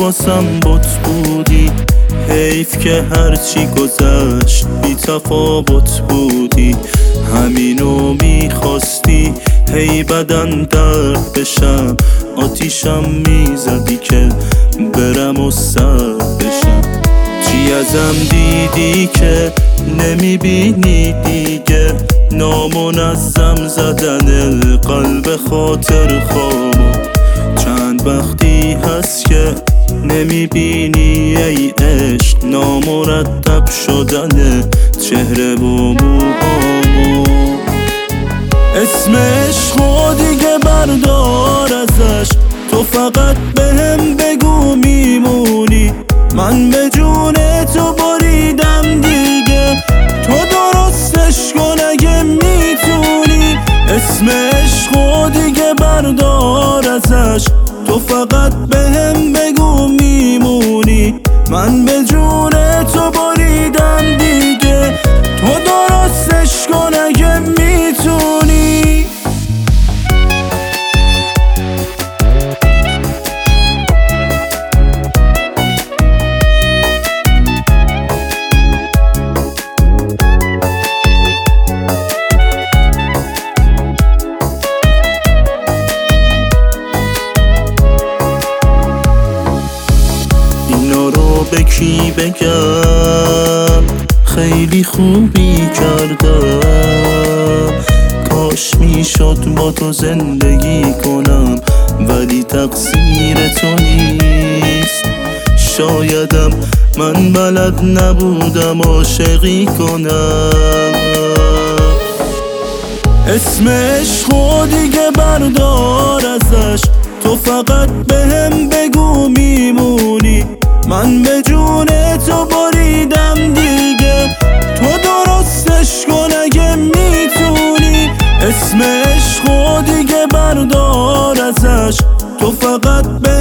واسم بت بودی، حیف که هرچی گذشت بی تفاوت بودی. همینو میخواستی هی بدن درد بشم، آتیشم میزدی که برم و سر بشم. چی ازم دیدی که نمیبینی دیگه، نامنظم زدن قلب خاطر خوابو. چند وقتی هست که نمیبینی ای عشق، نامرتب شدن چهره و موهامو. اسم عشقو دیگه بردار ازش، تو فقط بهم بگو میمونی. من به جون تو بریدم دیگه، تو درستش کن اگه میتونی. اسم عشقو دیگه بردار ازش، تو فقط بهم بگو میمونی. من به جون تو بریدم دیگه، تو درستش کن اگه میتونی. اینا رو به کی بگم؟ خیلی خوبی کردم، کاش میشد با تو زندگی کنم، ولی تقصیر تو نیست. شایدم من بلد نبودم عاشقی کنم. اسم عشقو دیگه بردار ازش، تو فقط بهم بگو میمونی. من به جون تو بریدم دیگه، تو درستش کن اگه میتونی. اسم عشقو دیگه بردار ازش، تو فقط